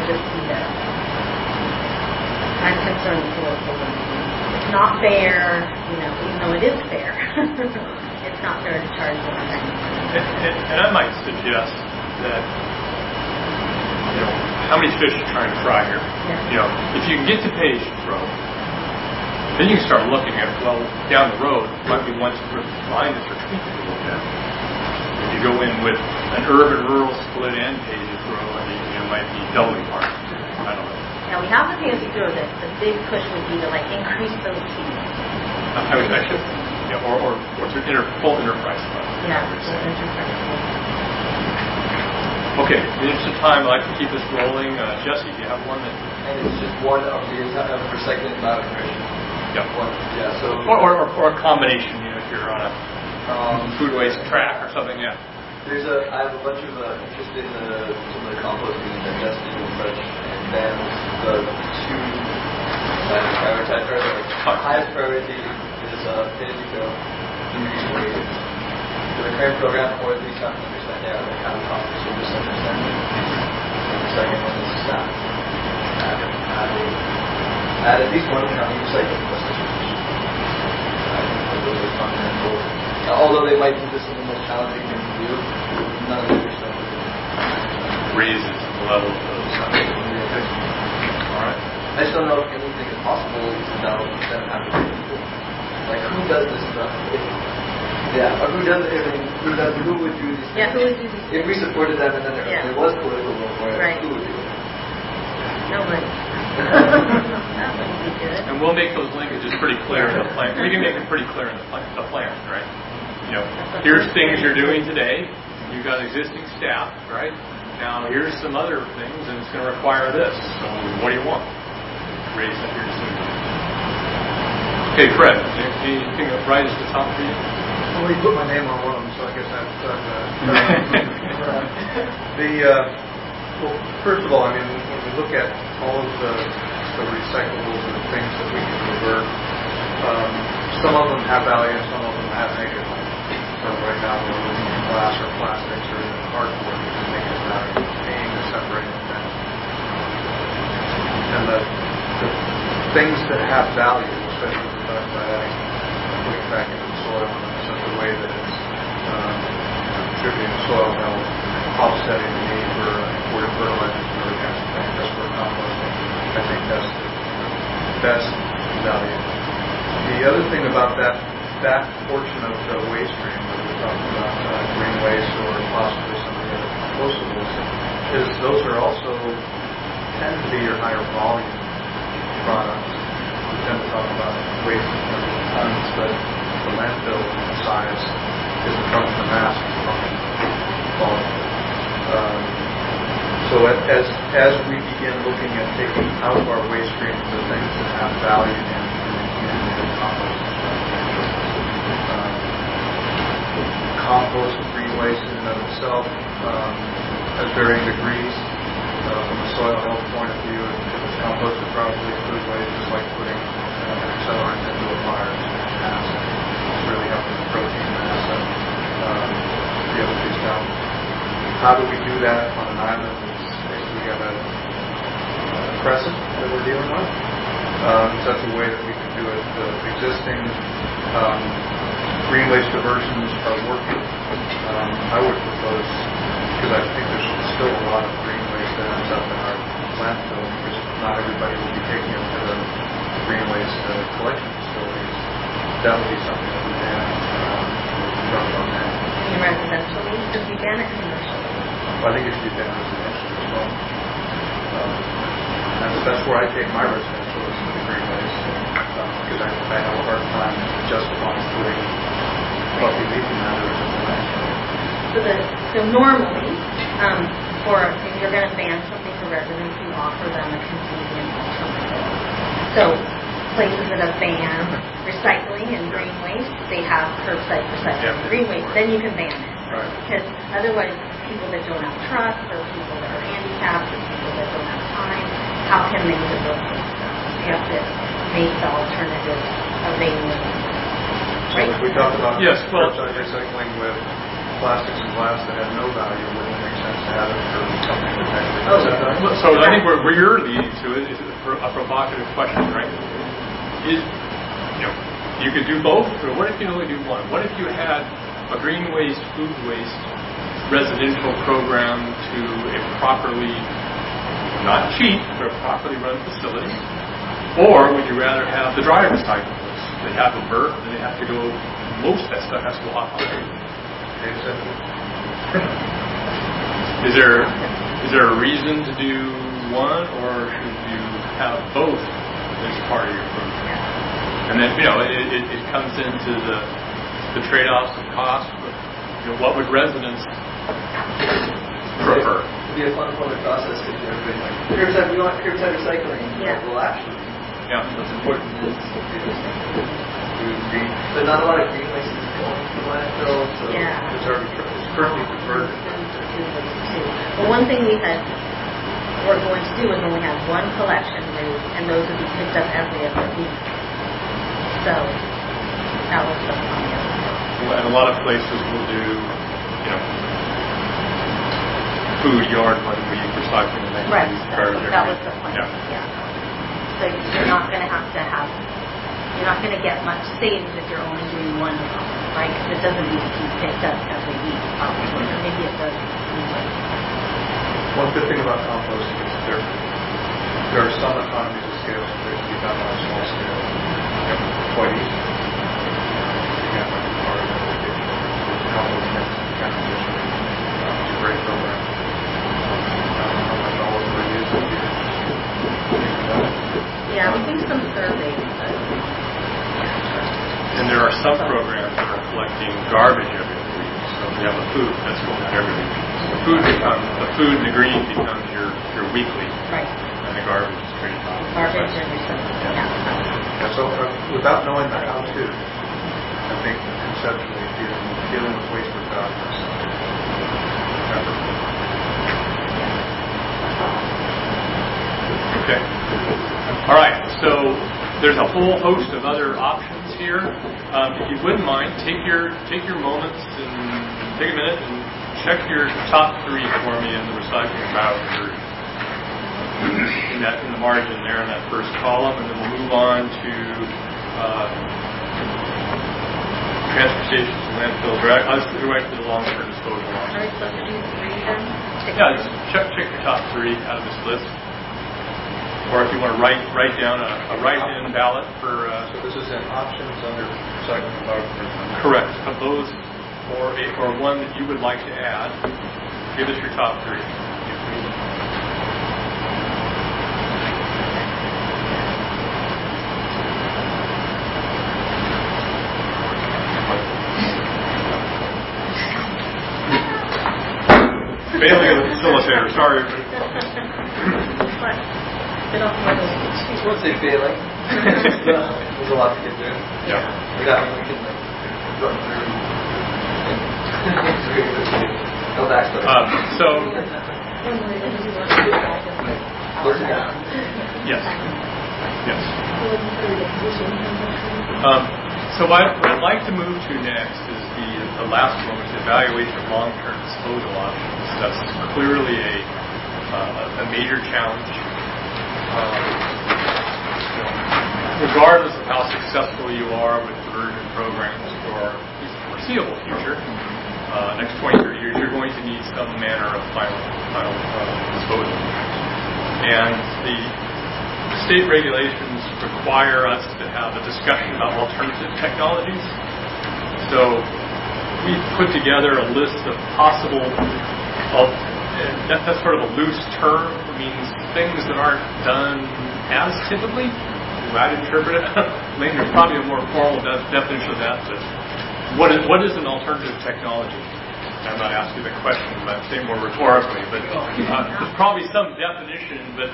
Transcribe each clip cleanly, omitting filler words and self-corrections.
just see this. I'm concerned with political limiting. It's not fair, even though it is fair. It's not fair to charge more than and I might suggest that, how many fish are you trying to fry here? Yeah. If you can get to pay as you throw, then you can start looking at, down the road, might be ones to find this or tweak to look at. If you go in with an urban-rural split and pay as you throw, it might be doubling part. I don't know. Yeah, we have the pay as you throw this. The big push would be to increase those fees. I should, or to full enterprise fund. Yeah, full enterprise fund. Okay, in the interest of time, I'd like to keep this rolling. Jesse, do you have one? And it's just one of the per second amount of nutrition. Yeah. So. Or a combination. If you're on a food waste track or something. Yeah. I have a bunch of interest in some of the composting and digesting and such, and then the two that I prioritize are the highest priority is pay as you go, increase wages. For the current program, or at least have to understand the kind of cost of service understanding. And the second one is staff. Add at least one county recycling facility. I think those are fundamental. Although they might think this is the most challenging thing to do, none of the stuff raises the level of those. All right. I just don't know if anything is possible without them having to do it. Who does this stuff? Or who does it? Who would do these things? Yeah, who would do these things? If we supported them and then there was political will for it, right. Who would do it? Nobody. That wouldn't be good. And we'll make those linkages pretty clear in the plan. We can make them pretty clear in the plan, right? Here's things you're doing today. You've got existing staff, right? Now here's some other things, and it's going to require this. So what do you want? Raise up your decision. Okay, Fred, anything that rises to the top for you? Well, you put my name on one of them, so I guess I've done well, first of all, when we look at all of the recyclables and the things that we can revert, some of them have value and some of them have negative value. So right now we're looking at glass or plastics or even cardboard which is negative value, aim to separate them down. And the things that have value, especially when we're talking about putting it back into the soil in such a way that it's contributing to soil health, offsetting the need for imported fertilizers and other kinds of things, just for composting. I think that's the best value. The other thing about that portion of the waste stream that we talked about, green waste or possibly some of the other compostables, is those are also tend to be your higher volume products. We tend to talk about waste in terms of tons, but the landfill size isn't a function of mass, it's a function of volume. So as we begin looking at taking out of our waste stream the things that have value and compost, compost and green waste in and of itself has varying degrees from a soil health point of view. If it's composted properly, food waste is like putting an accelerant into a fire. It's really helping the protein mass and the other piece down. How do we do that on an island that's basically got a crescent that we're dealing with? Such a way that we can do it. The existing green waste diversions are working. I would propose, because I think there's still a lot of green waste that ends up in our landfill, because not everybody will be taking it to the green waste collection facilities. That would be something that we can talk about now. In residentially, because you ban it commercially. I think it should be done residentially as well. That's where I take my residential is the green waste, because I have a hard time justifying putting fluffy leafy matter in the landfill. So normally, if you're going to ban something for residents, you offer them a convenient alternative. So places that have banned recycling and green waste, they have curbside recycling and green waste, then you can ban it. Right. Because otherwise, people that don't have trucks, or people that are handicapped, or people that don't have time, how can they develop this stuff? You have to make the alternative available. So if we talk about yes, curbside recycling with plastics and glass that had no value, wouldn't it make sense to have it for something that actually Oh, has value? So I think where you're leading to is a provocative question, right? Is, you could do both, or what if you only do one? What if you had a green waste, food waste residential program to a properly, not cheap, but a properly run facility? Or would you rather have the dry recyclables? They have a berth, and they have to go, most of that stuff has to go off-line. Is there a reason to do one, or should you have both as part of your program? And then, it comes into the trade-offs of cost. But, what would residents prefer? It'd be a fun public process if everybody like, curbside, we want curbside recycling. Yeah. Well, actually, what's important is food, green. But not a lot of green waste is going to the landfill, so It's currently converted. Well, one thing we're going to do is only have one collection route, and those would be picked up every other week. So that was the plan. And a lot of places will do, food yard 1 week, recycling the next Right. week. That was the plan. Yeah. So you're not going to you're not going to get much savings if you're only doing one of them, right? Because it doesn't need to be picked up every week, probably. Or maybe it does. One good thing about composting is there are some economies of scale that can be done on a small scale. Quite easy. Again, like part of the compost mix and transition. It's a great program. I don't know how much all of it is. Yeah, we do some surveys, but And there are some programs that are collecting garbage every week. So if you have a food, that's going out every week. So the food and the green becomes your weekly, right. and the garbage is treated off. Garbage and recycling. Yeah, so without knowing the how-to, I think conceptually dealing with waste without this. Okay. All right. So there's a whole host of other options here. If you wouldn't mind, take your moments and take a minute and check your top 3 for me in the recycling bioconversion. In the margin there in that first column, and then we'll move on to transportation, landfill, let's go right to the long-term disposal options. Are we supposed to do 3 then? Yeah, just check your top 3 out of this list. Or if you want to write down a write-in ballot for... So this is in options under recycling bioconversion. Correct. Of those, or one that you would like to add, give us your top 3. Failing of the facilitator, sorry. I won't say failing. There's a lot to get through. Yeah. We can run through. No backstory. Yes. So what I'd like to move to next is the last one, which is evaluation of long-term disposal options. That's clearly a major challenge. Regardless of how successful you are with diversion programs for the foreseeable future, next 20, 30 years, you're going to need some manner of final disposal. And the state regulations require us to have a discussion about alternative technologies. So we've put together a list of possible, that's sort of a loose term. It means things that aren't done as typically. I'd interpret it. I mean, there's probably a more formal definition of that. But what is an alternative technology? I'm not asking the question, but I'm saying more rhetorically. But there's probably some definition. But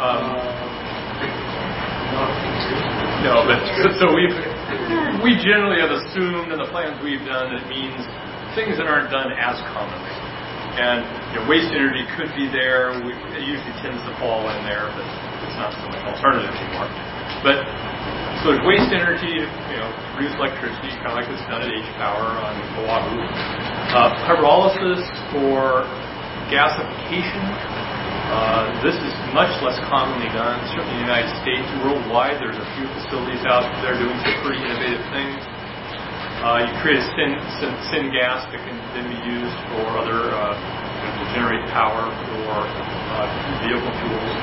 no. But so we generally have assumed in the plans we've done that it means things that aren't done as commonly. And waste energy could be there. It usually tends to fall in there, but it's not so much alternative anymore. But so there's waste energy, produce electricity, kind of like it's done at H-Power on Oahu. Pyrolysis for gasification. This is much less commonly done, certainly in the United States. Worldwide, there's a few facilities out there doing some pretty innovative things. You create a syngas that can then be used for other, to generate power for vehicle fuels.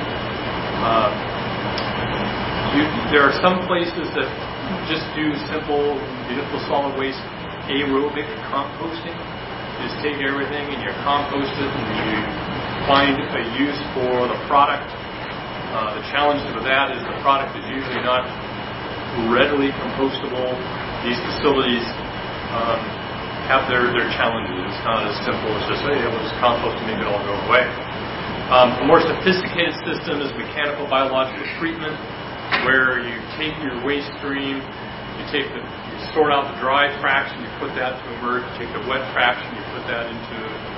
There are some places that just do simple municipal solid waste aerobic composting. You just take everything and you compost it and you find a use for the product. The challenge with that is the product is usually not readily compostable. These facilities have their challenges. It's not as simple as just, hey, we'll just compost and make it all go away. A more sophisticated system is mechanical biological treatment, where you take your waste stream, you sort out the dry fraction, you put that to emerge, you take the wet fraction, you put that into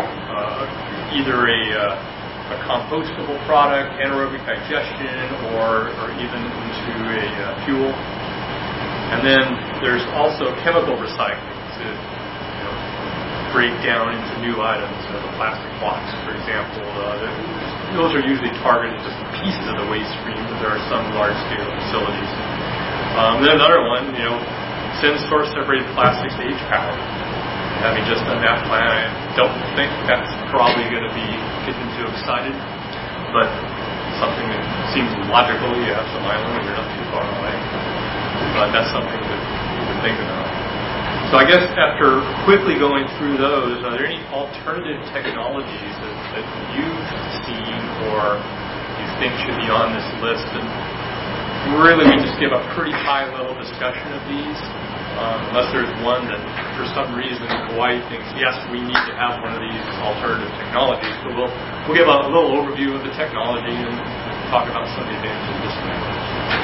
either a compostable product, anaerobic digestion, or even into a fuel. And then there's also chemical recycling to break down into new items, the plastic blocks, for example. Those are usually targeted just pieces of the waste stream, but there are some large-scale facilities. Then another one, send source separated plastics to H-Power. Having just done that plan, I don't think that's probably going to be getting too excited, but something that seems logical. You have some island and you're not too far away. But that's something that you can think about. So I guess after quickly going through those, are there any alternative technologies that you've seen or you think should be on this list? And really, we just give a pretty high-level discussion of these, unless there's one that, for some reason, Hawaii thinks, yes, we need to have one of these alternative technologies. But we'll give a little overview of the technology and talk about some of the advantages of this technology.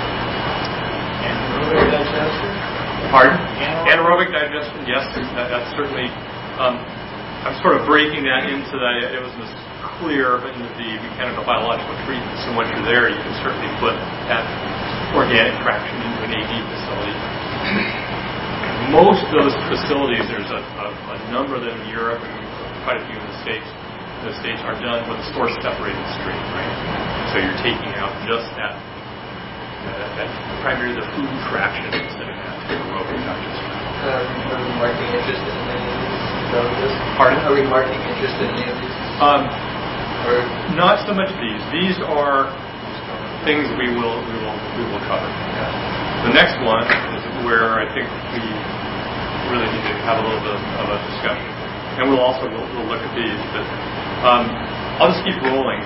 Anaerobic digestion? Pardon? Anaerobic digestion, yes. That's certainly... I'm sort of breaking that into it wasn't as clear into the mechanical biological treatment. So once you're there, you can certainly put that organic fraction into an AD facility. Most of those facilities, there's a number of them in Europe and quite a few in the States. The States are done with a source separated stream, right? So you're taking out just that primarily the food fraction instead of that aerobic digestion. Are we marking interest in any of these? Pardon? Are we marking interest in any of these? Not so much these. These are things we will cover. The next one is where I think we really need to have a little bit of a discussion, and we'll look at these. But I'll just keep rolling.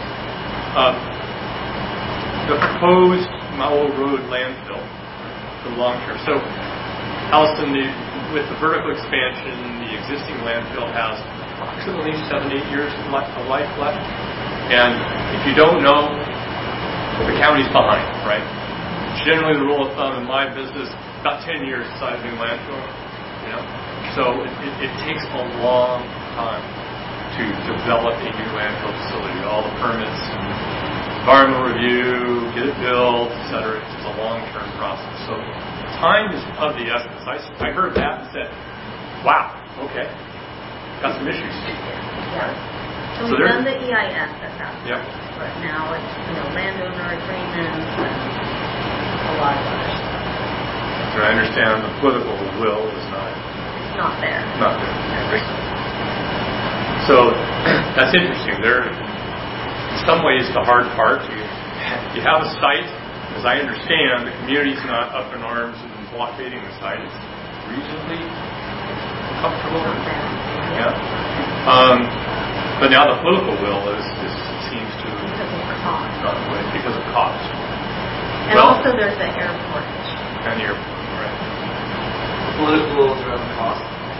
The proposed Maui Road landfill for the long term. So, Allison, with the vertical expansion, the existing landfill has approximately 7-8 years of life left. And if you don't know, the county's behind, right? Generally, the rule of thumb in my business, about 10 years to size a new landfill. So it takes a long time to develop a new landfill facility. All the permits, environmental review, get it built, et cetera. It's a long-term process. So time is of the essence. I heard that and said, wow, okay. Got some issues. Yeah. So we've done the EIS at that. Yeah. But now it's landowner agreements and a lot of other stuff. And I understand the political will is not. It's not there. Not there. So that's interesting. In some ways, the hard part. You have a site. As I understand, the community's not up in arms and blockading the site. It's reasonably comfortable. Yeah. But now the political will seems to gone away because of cost. And also there's the airport issue. And the airport, right. Political will is around cost.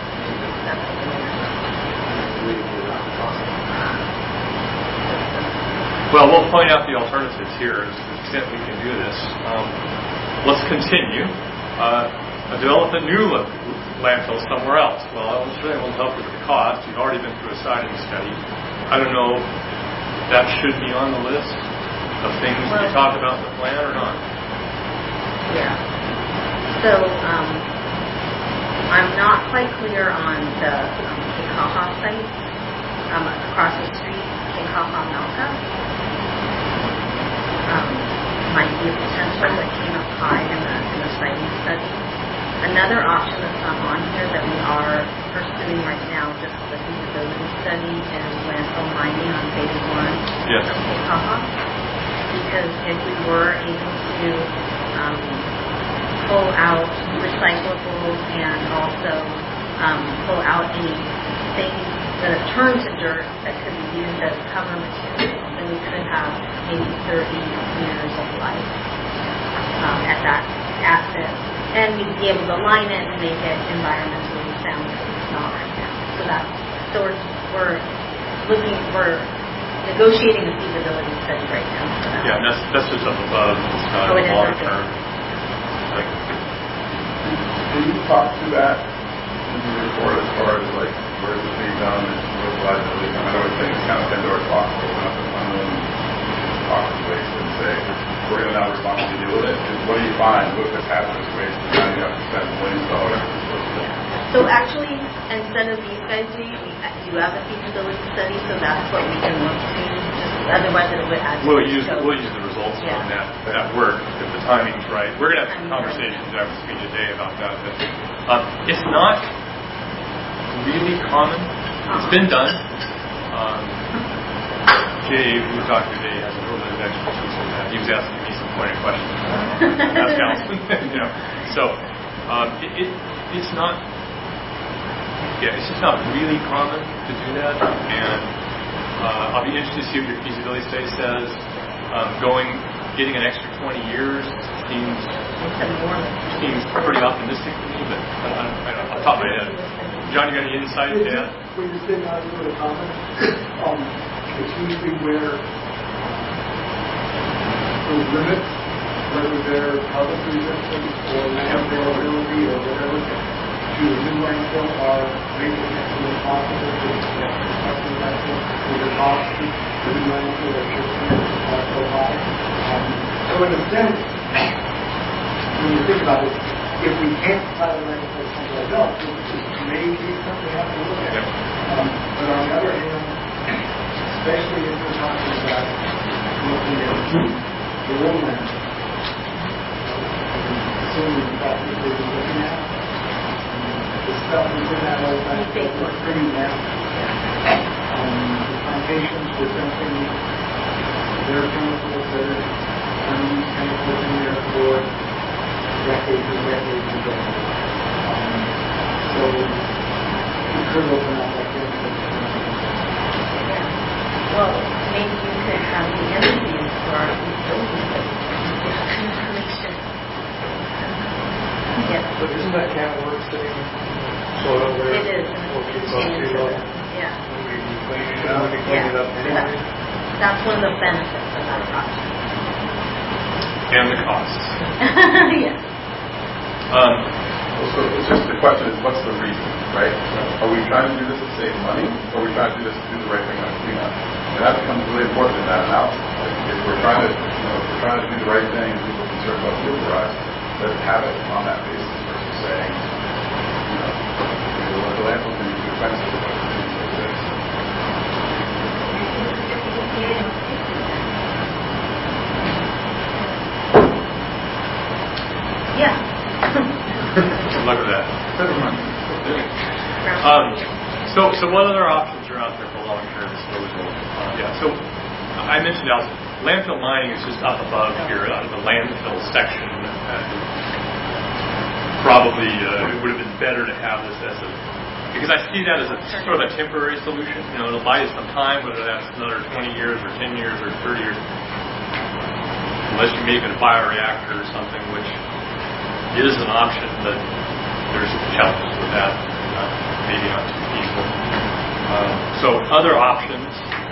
Well, we'll point out the alternatives here to the extent we can do this. Let's continue. Develop a new landfill somewhere else. Well, I'm sure it won't help with the cost. You've already been through a siting study. I don't know if that should be on the list of things we talk about in the plan or not. Yeah. So I'm not quite clear on the Kekaha site across the street, Kekaha Malka. Might be a potential that came up high in the siting study. Another option that's not on here that we are pursuing right now, just the feasibility study, is landfill mining on phase 1 of Kekaha. Because if we were able to pull out recyclables and also pull out any things that have turned to dirt that could be used as cover material, then we could have maybe 30 years of life at that asset. And we'd be able to line it and make it environmentally sound as it's not right now. We're negotiating a feasibility study right now for that. Yeah, and that's just up above. It's not long term. Can you talk to that in the report as far as like where it's being done and what the liability? I know it's things kind of Pandora's box, open up an unknown toxic waste and say we're going to now responsibly deal with it. And what do you find? What if it's hazardous waste and now you have to spend millions of dollars? So actually, instead of these guys doing it, we do have a feasibility study, so that's what we can look to. Just otherwise, it would add. We'll use the results from that work if the timing's right. We're going to have some conversations after speaking today about that. But it's not really common. It's been done. Jay, who we talked to today, has a little bit of expertise in that. He was asking me some pointed questions. Ask Allison. So it's not. Yeah, it's just not really common to do that, and I'll be interested to see what your feasibility study says. Getting an extra 20 years seems pretty optimistic to me, but I don't know, off the top of my head. John, you got any insight to that? When you're saying that, a comment, it's usually where the limits, whether they're public resistance or land availability or whatever, to the new landfill are making it as possible to constructing landfill with the cost of the new landfill that you're seeing so high. So in a sense, when you think about it, if we can't decide a landfill someplace else, it may be something we have to look at. But on the other hand, especially if we're talking about looking at the old landfill, assuming that's what we're looking at, the stuff that's in that old landfill is pretty nasty. The plantations were dumping their chemicals, their unused chemicals in there for decades and decades ago. So it could open up like this. Well, maybe you could have the interviews for our feasibility study. Information. Yes. But isn't that can of worms sitting in soil there? It is. Yeah. We can clean it up anyway. That's one of the benefits of that project. And the costs. Yes. So it's just the question is, what's the reason, right? Are we trying to do this to save money, or are we trying to do this to do the right thing on cleanup? And that becomes really important in that analysis. Like if we're trying to, do the right thing, and people are concerned about fuel price, let's have it on that basis versus saying, the landfill can be too expensive, but it needs to exist. Yeah. Good luck with that. So what other options are out there for long-term disposal? So I mentioned landfill mining is just up above here, the landfill section. Probably it would have been better to have this as because I see that as a sort of a temporary solution. It'll buy you some time, whether that's another 20 years or 10 years or 30 years, unless you make it a bioreactor or something, which is an option, but there's challenges with that. Maybe not too feasible. So other options,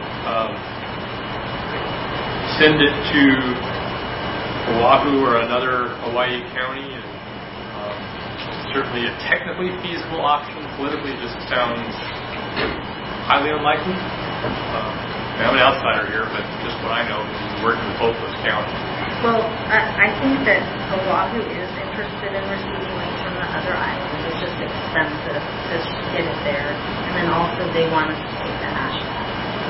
send it to Oahu or another Hawaii county, and certainly a technically feasible option. Politically, it just sounds highly unlikely. I'm an outsider here, but just what I know, working with both those counties. Well, I think that Oahu is interested in receiving waste from the other islands. It's just expensive to get it there. And then also they want us to take the ash back.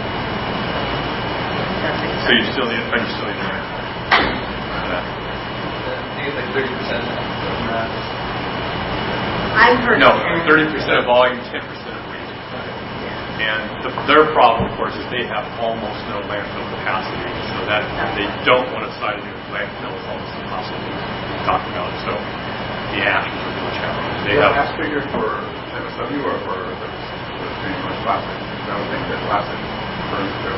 That's expensive. So you still need land. I think it's like 30% of mass. I've heard No, 10. 30% of volume, 10% of weight. And their problem, of course, is they have almost no landfill capacity, so that they don't want to site a new landfill is almost impossible to talk about. So the ash is a real challenge. They have ash figure for MSW or for the being much plastic. I would think that plastic burns through.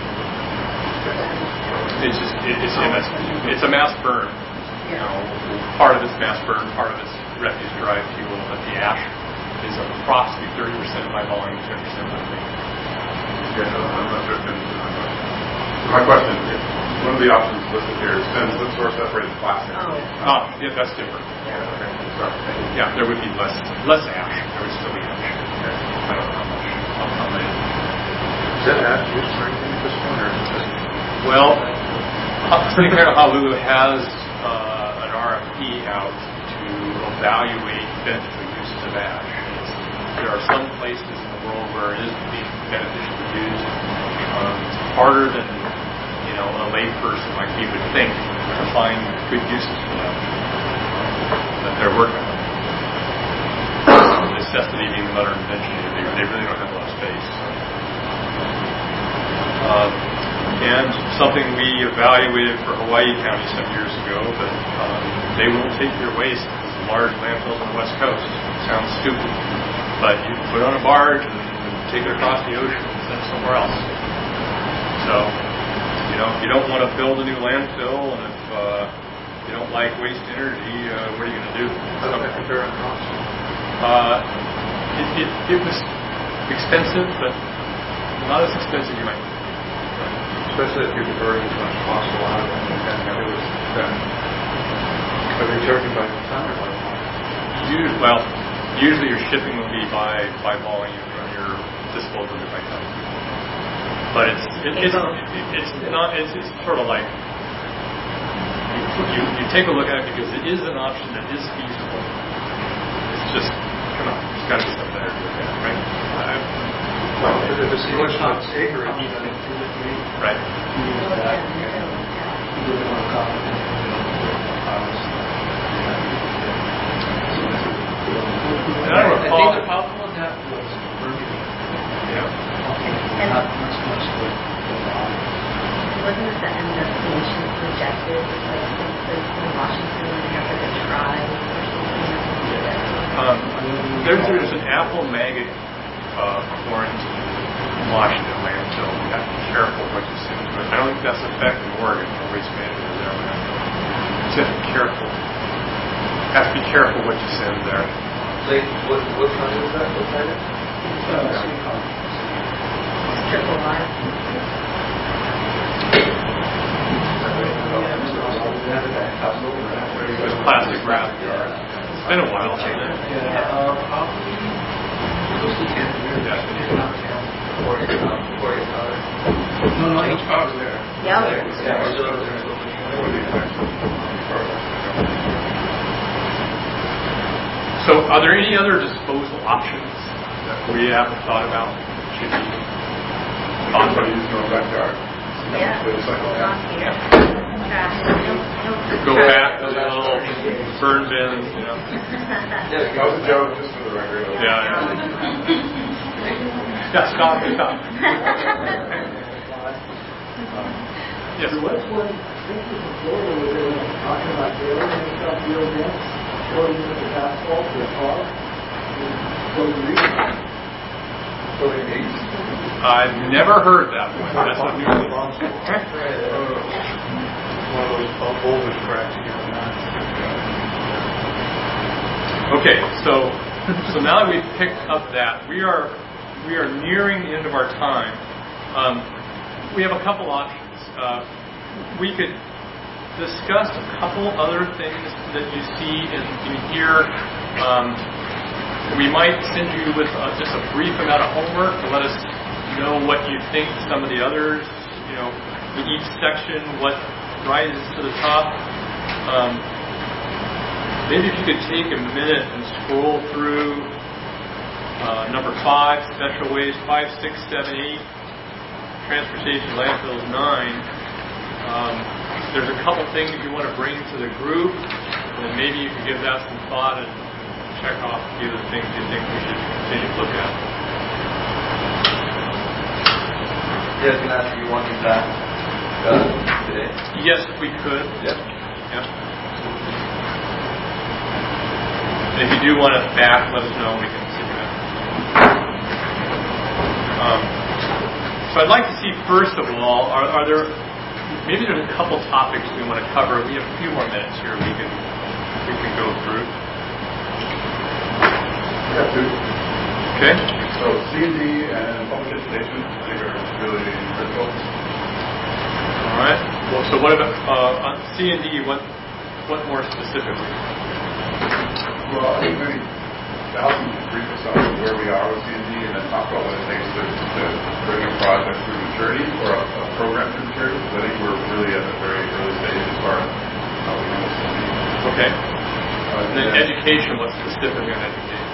It's a mass burn. You know, part of it's mass burn, part of it's refuse derived fuel, but the ash is approximately 30% of my volume, 10% of my weight. Yeah, no, I'm not sure if my question is, one of the options listed here is send the source separated plastic. Yeah, that's different. Yeah, okay. Sorry. Yeah, there would be less ash. There would still be ash. Okay. I don't know how many. Is that ash used for anything at this point, or is it just... Well, City of Honolulu has an RFP out to evaluate beneficial uses of ash. There are some places in the world where it is being beneficially used. It's harder than a layperson like me would think to find good uses for that. That they're working on. Necessity being the mother of invention. They really don't have a lot of space. And something we evaluated for Hawaii County some years ago, but they won't take your waste because the large landfills on the West Coast. It sounds stupid, but you can put it on a barge and take it across the ocean and send it somewhere else. So, if you don't want to build a new landfill, and if you don't like waste energy, what are you going to do? How does that compare on cost? It was expensive, but not as expensive you might think. Especially if you're diverting as much possible out of it and it was done. Are they charging by the ton or by volume? Usually your shipping will be by volume or your disposal by ton. But it's sort of like you take a look at it because it is an option that is feasible. It's just there's got to be something better to look at, right? Well, if it's a question of acreage, right. I think the problem with that was Burgundy. Yeah. And wasn't it the end destination projected, like since in Washington and they have like a tribe or something? There's an apple maggot quarantine in Washington landfill. You have to be careful what you send to it. I don't think that's affecting Oregon or waste management there. You just have to be careful. You have to be careful what you send there. Like, what kind is that? What kind is it? Triple R. There's plastic wrap. It's been a while, hasn't it? Probably close to 10 years. No, it's probably there. Yeah. So, are there any other disposal options that we haven't thought about? Should be thought about using our backyard. Yeah. Not here. Trash. Go back to the little burn bins, That was a joke, just for the record. Yeah. Yeah, stop. Yes. What's one thing in Florida where they were talking about building and stuff real dense, going into the asphalt with car, I've never heard that one. That's a new one. One of those boulders cracks you get on that. Okay, so now that we've picked up that, we are nearing the end of our time. We have a couple options. We could discuss a couple other things that you see and hear. We might send you with just a brief amount of homework to let us know what you think some of the others, in each section, what rises to the top. Maybe if you could take a minute and scroll through number 5, special waste, 5, 6, 7, 8, transportation, landfills, 9. There's a couple things you want to bring to the group, and maybe you can give that some thought and check off a few of the things you think we should continue to look at. Yes, can I ask you one back today? Yes, if we could. Yep. Yeah. And if you do want it back, let us know. We can see that. So I'd like to see, first of all, are there, maybe there's a couple topics we want to cover. We have a few more minutes here we can go through. Yeah, two. Okay. So C&D and public education, I think, are really critical. All right. Well, so what about on C&D? What more specifically? Well, I think maybe Val can brief us on where we are with C&D and then talk about what it takes to bring a project through maturity or a program through maturity. Because I think we're really at a very early stage as far as how we handle C&D. Okay. And then education, what's specific in education?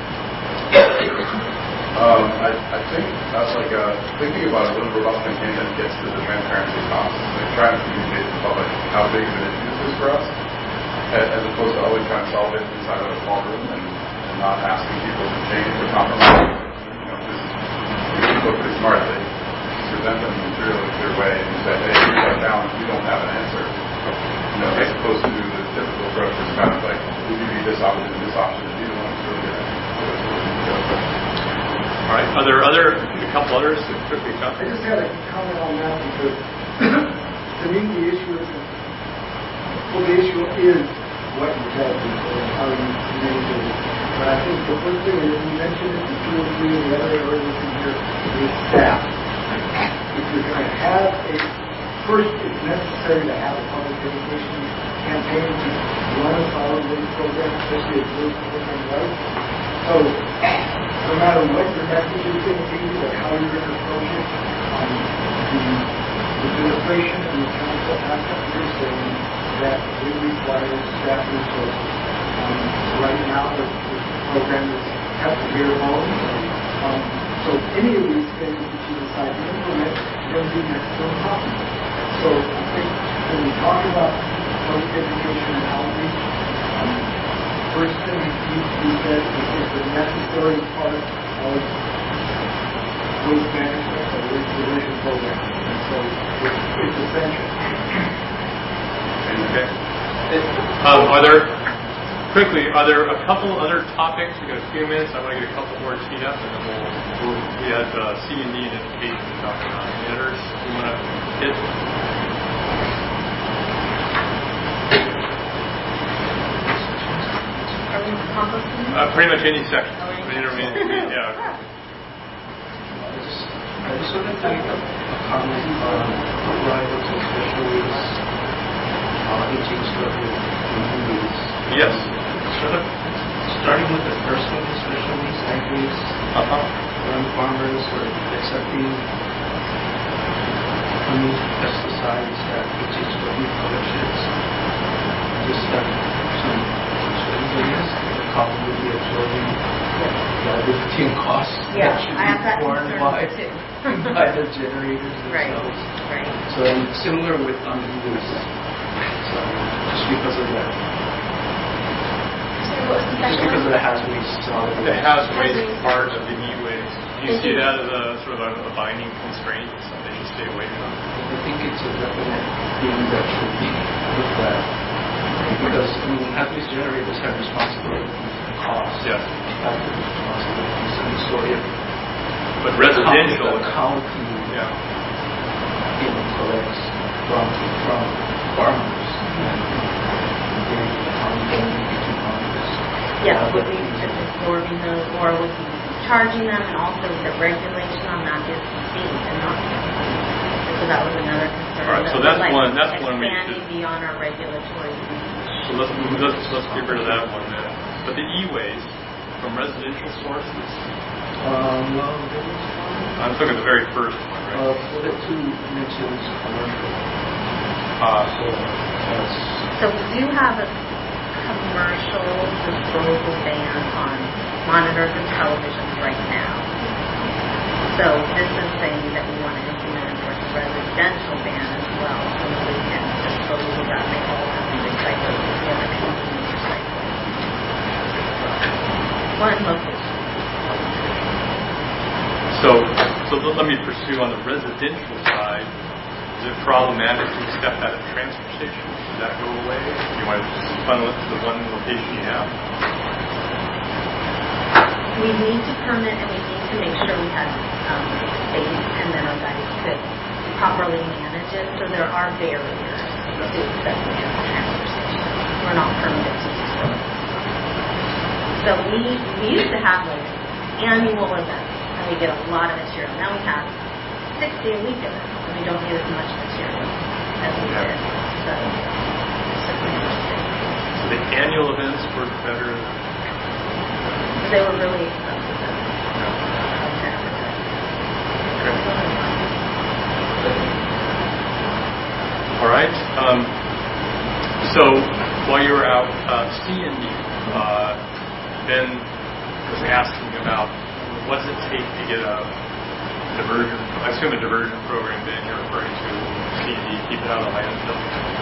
I think that's like thinking about a really robust campaign that gets to the transparency costs, like trying to communicate to the public how big of an issue this is for us, as opposed to always trying to solve it inside of a small room and not asking people to change or compromise. People are pretty smart. They present them the material in a clear way and say, hey, here's our challenge, we don't have an answer. As opposed to the typical approach is kind of like, we give you this option and this option, and you don't want to really get it. All right. Are there a couple others that quickly come? I just had a comment on that because to me the issue is what you tell people and how you communicate it. But I think the first thing is you mentioned it in 2 or 3 and the other areas in here is staff. If you're going to have first it's necessary to have a public education campaign to run a solid waste program, especially a waste program, right? So no matter what your message is going to be or how you're going to approach it, the administration and the council have to understand that it requires staff resources. Right now, the program is cut to bare bones. So any of these things that you decide to implement are going to be next to impossible. So I think when we talk about public education and outreach, first thing that needs to be said is the necessary part of waste management or waste diversion program. And so it's essential. Okay. Are there a couple other topics? We've got a few minutes. I want to get a couple more teed up, and then we had C&D and education to talk about. Any others you want to hit? Are we composting? Pretty much any section. Intermediate, yeah. I just wanted to make a comment on arrivals and special waste, HHW and waste. Yes. Starting with the first one, special waste, ag waste, when farmers were accepting pesticides at HHW collections, just have some concerns, the cost would be absorbing liability and costs Yeah, that should I have that be borne concern too. by the generators Right, themselves. right. So similar with e-waste. So just because of that. Just because of the hazard waste. The hazard waste part of the e-waste. Do you see that as a sort of a binding constraint, something they should stay away from? I think it's a definite thing that should be looked at. Because hazard waste generators have responsibilities and costs. Yes. Have responsibilities. And so if but residential, the county collects from farmers, and the county doesn't need to farmers. Yeah, would we be just absorbing those, or would we be charging them, and also the regulation on that is fee and not fee. So that was another concern. All right, so that's one. That's one we expanding beyond our regulatory fee. So let's get rid of that one then. But the e-waste from residential sources. Well, there was one. I'm looking at the very first one, right? The two mentions commercial. So that's So we do have a commercial disposal ban on monitors and televisions right now. So this is saying that we want to implement a residential ban as well, so that we can dispose of that. They all have to be recycled before the convenience recycling. One location. So let me pursue on the residential side. Is it problematic to accept that at transfer stations? Does that go away? Do you want to just funnel it to the one location you have? We need to permit and we need to make sure we have space and that our guys could properly manage it. So there are barriers to accepting it at transfer stations. We're not permitted to do so. So we used to have like annual events and we get a lot of material. Now we have 6-day-a-week events and we don't need as much material as we did. So it's certainly interesting. So the annual events work better. They were really expensive. All right. So while you were out seeing me, Ben was asking about what does it take to get a diversion, I assume a diversion program, Ben, you're referring to C&D, keep it out of the landfill.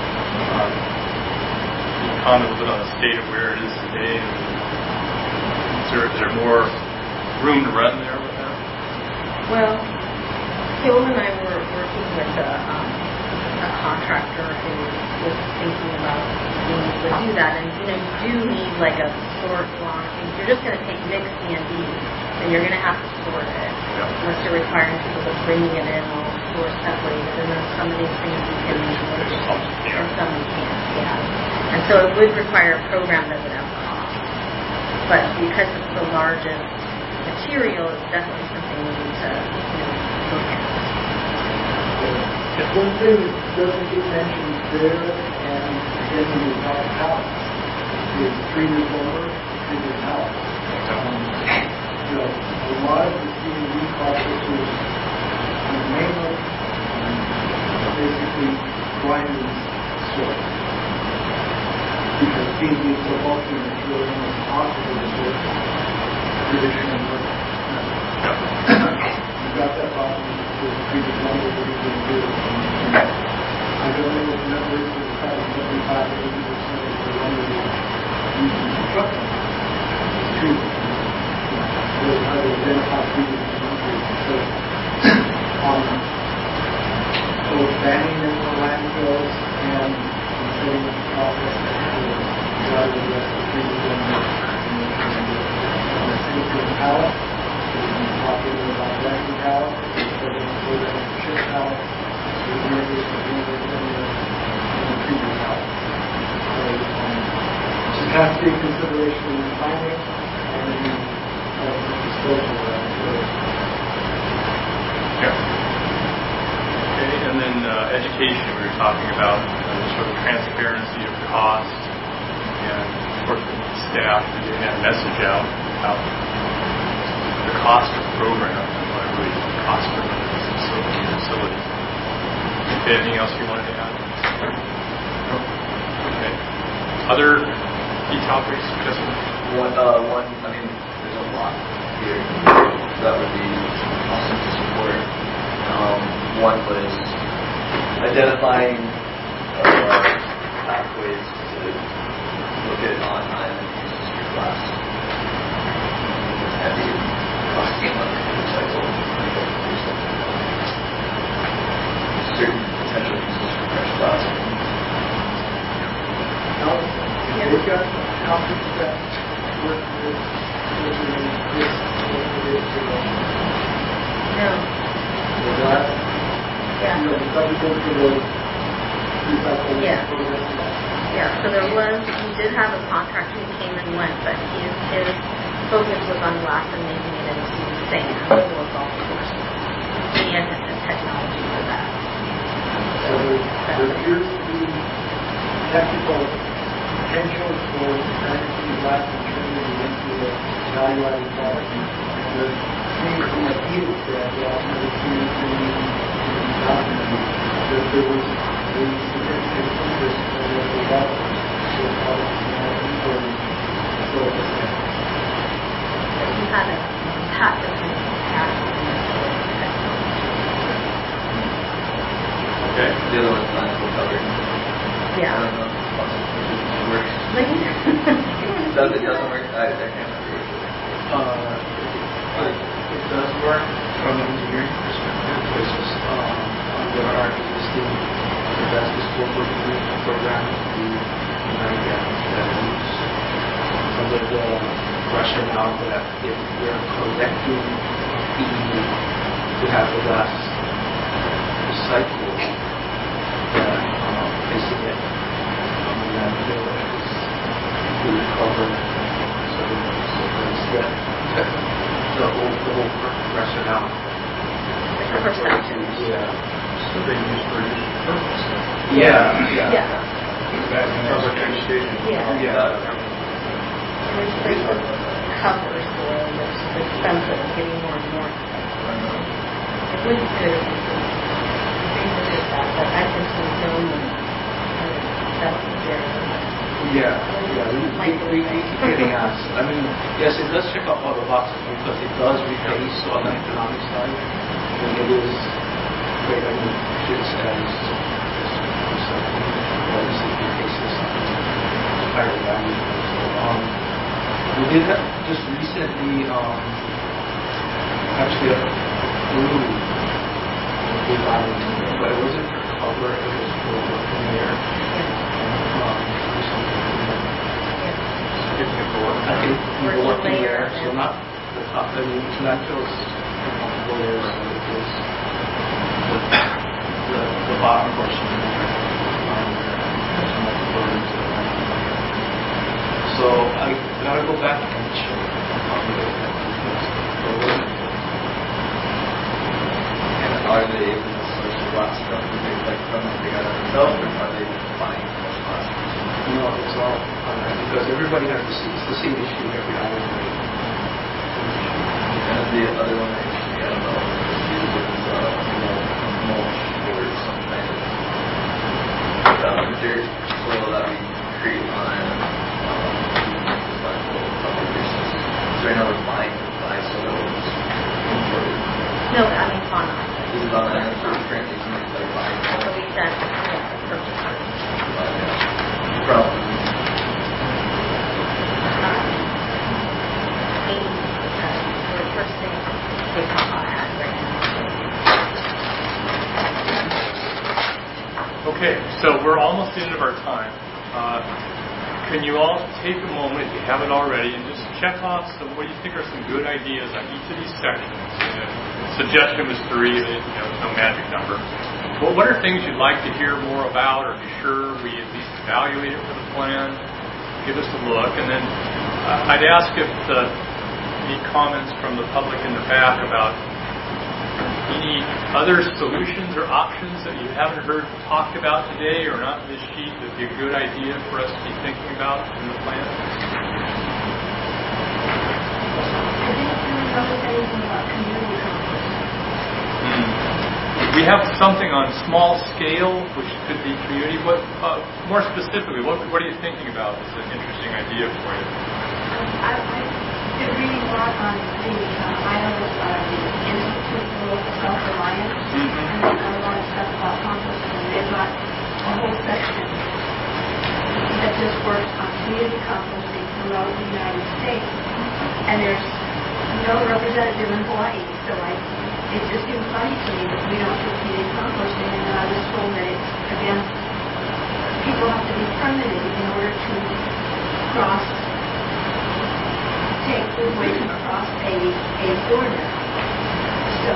Can you comment a little bit on the state of where it is today? Is there more room to run there with that? Well, Phil and I were working with a contractor who was thinking about being able to do that. And, you do need like a sort long. If you're just going to take mixed C&D, then you're going to have to sort it. Yep. Unless you're requiring people to bring it in all sort separated. And then some of these things you can manage and some you can't. Yeah. And so it would require a program that would have cost. But because it's the largest material, it's definitely something we need to look at. One thing that doesn't get mentioned there, and again when we talk about is treated lumber, treated house. A lot of the C&D processes are mainly basically grinding soil. Because C&D is so bulky and it's really almost impossible to do traditional work. You've got that problem with treated lumber that you can do. I don't know what the number is, but it's probably 75 to 80% of the lumber that's used in construction is treated. Really hard to identify treated lumber. So banning it for landfills and setting up the process to try to address the treated lumber and the same for the pallet. We're talking about vacuum pallet, instead of chip pallet, so we're going to treated pallet. So it has to be a consideration in planning and disposal of that material. Yeah. Okay, and then education, we were talking about sort of transparency of cost and corporate staff getting that message out about the cost of the program, what I believe the cost of this facility. Anything else you wanted to add? No? Okay. Other key topics, Justin? One, I mean, there's a lot here that would be awesome to support. One was identifying pathways to look at on-island uses for glass. It's heavy, costing money to recycle, certain potential uses for fresh glass. We've got companies that work with this No. glass. Yeah. Probably go to the recycling program. Yeah, so we did have a contractor who came and went, but his focus was on glass and making it into sand or golf courses. He had the technology for that. So there appears to be technical potential for turning glass and turning it into a value-added product. And the thing from a heat that we also see in that there was a significant this development to all the soil percent. You haven't tapped into the capacity. Okay. The other one's landfill covered. I Yeah. don't know if it works. It Does it doesn't work? I can't remember. It does work from an engineering perspective, which is under our existing asbestos corporate program, the that we use under the rationale that if we're collecting to have the gas recycled, that placing it on the landfill is recover. So instead, the whole rationale. The perception. Yeah. So they use for a different purpose. Yeah. Public education. Yeah. Replace the cover soil that's expensive, getting more and more. It would be good if we could revisit that, but I think some film and that would be very We keep getting asked. I mean, yes, it does check off all the boxes because it does replace on the economic side. And it is great. I mean, shits as obviously replaces higher value. We did have just recently actually approved we got into it, but it wasn't for cover, it was for working there. I think we were working there, so not the top, I mean, landfills multiple layers, so it was the bottom portion. So I gotta go back and check And are they able to source the glass stuff? Do they like from the guy themselves, or are they buying fresh glass? No, it's all because everybody has it's the same issue every island. And the other one is, I don't know, mulch or something. Dirt soil that we create on is there another line to buy soil imported? No, I mean, on us. This is on island, so we're currently using like buying So soil we sent purchasers. from We're purchasing big ad right now. Okay, so we're almost at the end of our time. Can you all take a moment, if you haven't already, and just check off some what you think are some good ideas on each of these sections? The suggestion was 3, no magic number. Well, what are things you'd like to hear more about, or be sure we at least evaluate it for the plan? Give us a look, and then I'd ask if any comments from the public in the back about any other solutions or options that you haven't heard talked about today or not in this sheet that would be a good idea for us to be thinking about in the plan? I didn't really notice anything about community compost. We have something on small scale, which could be community. What more specifically, what are you thinking about as an interesting idea for you? I've been reading a lot on the island of the Institute for Local Self-Reliance, and they've got a lot of stuff about composting, and they've got a whole section that just works on community composting throughout the United States, and there's no representative in Hawaii, so it just seems funny to me that we don't do community composting, and I was told that it's, again, people have to be permitted in order to take food waste across a border. So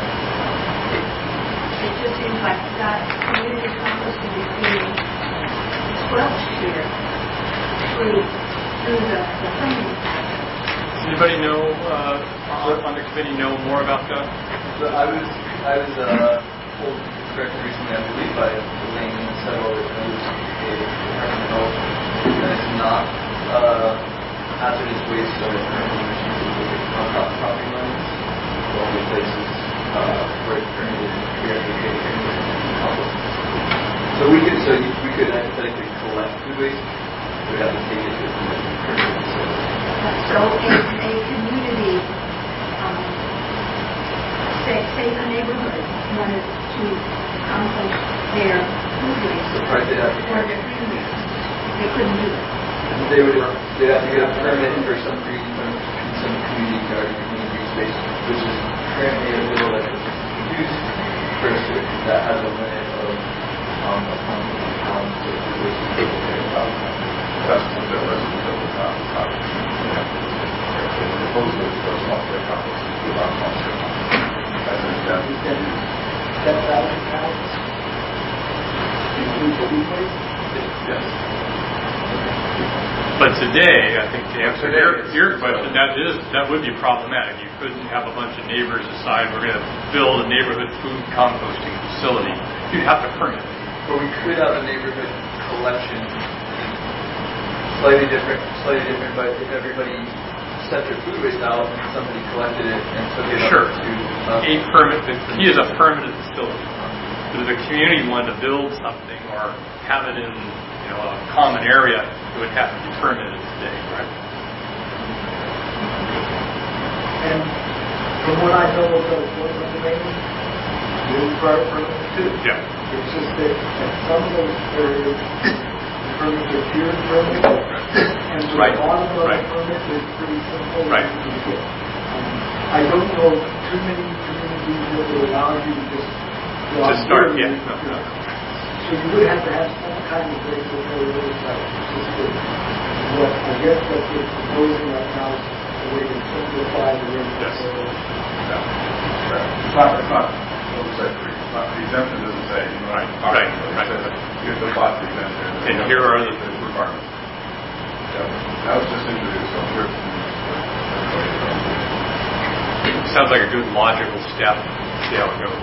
it just seems like that community composting is being squelched here through the permitting. Does anybody know on the committee know more about that? So I was told very recently, I believe, by Elaine and several other members of the Department of Health that it's not hazardous waste that is currently used on property lines. The only places where it's permitted here in the composting. So we could hypothetically collect food waste. We would have to take it to a permanent facility. So a community, say a neighborhood wanted to compost their food waste Right, they'd have to- or their green waste, they couldn't do it. They'd have to get a permit for some community garden, community space, which is currently a bill that was used first that has a limit of pounds of food waste. That's the bill, that's the bill, it's not. The proposal is for small scale compost, to allow small scale compost. That's an example. 10,000 pounds? Include the food waste? Yes. But today, I think to answer your question, that would be problematic. You couldn't have a bunch of neighbors decide we're going to build a neighborhood food composting facility. You'd have to permit it. But we could have a neighborhood collection, slightly different. But if everybody set their food waste out and somebody collected it and took it Sure. up to A permit. The key is a permanent facility. But if the community wanted to build something or have it in a common area, it would have to be permitted today, right? And from what I know of those ones on the main, they require permits too. Yeah. It's just that at some of those areas, the permits are tiered permits, and the Right. bottom of the Right. permit is pretty simple. Right. and easy to get. I don't know too many communities that will allow you to just go To out start, there yeah. and- No. So you would have to have some kind of regulatory oversight. What I guess what they're proposing right now is a way to simplify the regulatory. It's not oversight free. The exemption doesn't say, Right. It says that here's the plots exemption. And here are the requirements. Yeah. That was just introduced, so I'm sure. Sounds like a good logical step. See how it goes.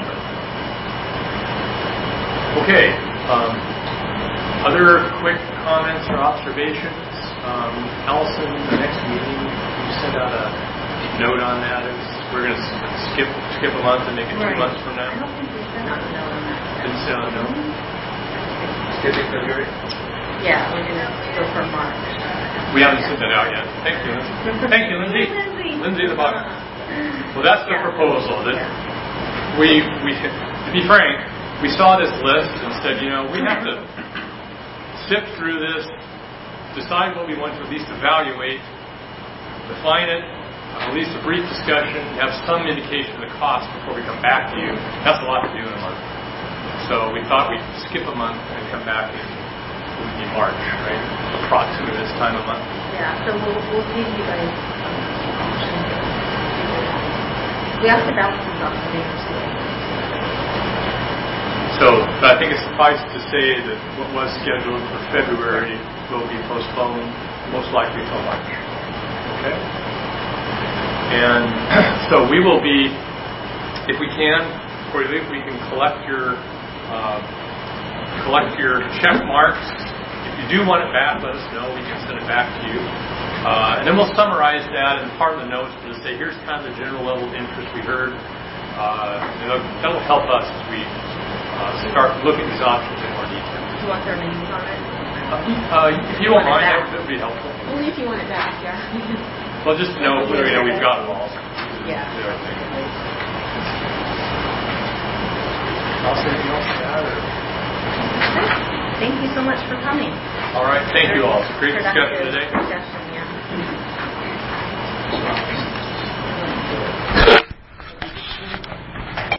Okay. Other quick comments or observations? Allison, the next meeting, you sent out a note on that. We're going to skip a month and make it 2 months from now. I don't think we sent out a note on that. Didn't send out a note? skipping February. Yeah, we're going to go for March. We haven't sent that out yet. Thank you, Lindsay. Thank you, Lindsay. Lindsay at the bottom. Well, that's the proposal. That we, to be frank, we saw this list and said, we have to sift through this, decide what we want to at least evaluate, define it, at least a brief discussion, have some indication of the cost before we come back to you. That's a lot to do in a month. So we thought we'd skip a month and come back in March, right? Approximately this time of month. Yeah, so we'll give you guys options. We also got some observations today. So I think it's suffice to say that what was scheduled for February will be postponed, most likely till March. Okay? And so we will be, if we can, before you leave, we can collect your check marks. If you do want it back, let us know. We can send it back to you. And then we'll summarize that, and part of the notes will say, here's kind of the general level of interest we heard. That'll help us as we start looking at these options in more detail. Do you want their names on it? If you don't mind, that would be helpful. Only if you want it back, yeah. Well, just to know, we've got them all. Yeah. Anything else to add? Thank you so much for coming. All right. Thank you all. It's a great discussion Productive today. discussion.